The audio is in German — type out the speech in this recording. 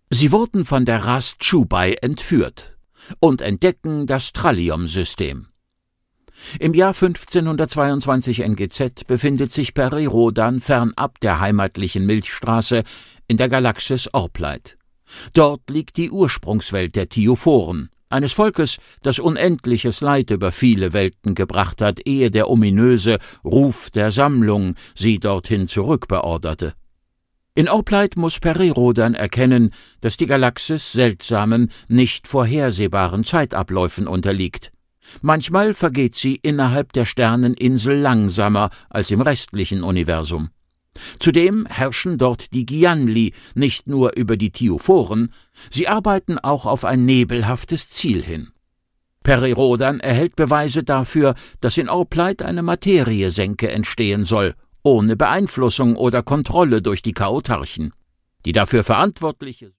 Sie wurden von der Ras Chubai entführt und entdecken das Trallium-System. Im Jahr 1522 NGZ befindet sich Peri Rhodan fernab der heimatlichen Milchstraße in der Galaxis Orpleit. Dort liegt die Ursprungswelt der Thiophoren, eines Volkes, das unendliches Leid über viele Welten gebracht hat, ehe der ominöse Ruf der Sammlung sie dorthin zurückbeorderte. In Orpleit muss Peri Rhodan erkennen, dass die Galaxis seltsamen, nicht vorhersehbaren Zeitabläufen unterliegt. Manchmal vergeht sie innerhalb der Sterneninsel langsamer als im restlichen Universum. Zudem herrschen dort die Gianli nicht nur über die Thiophoren, sie arbeiten auch auf ein nebelhaftes Ziel hin. Peri Rhodan erhält Beweise dafür, dass in Orpleit eine Materiesenke entstehen soll, ohne Beeinflussung oder Kontrolle durch die Chaotarchen. Die dafür verantwortliche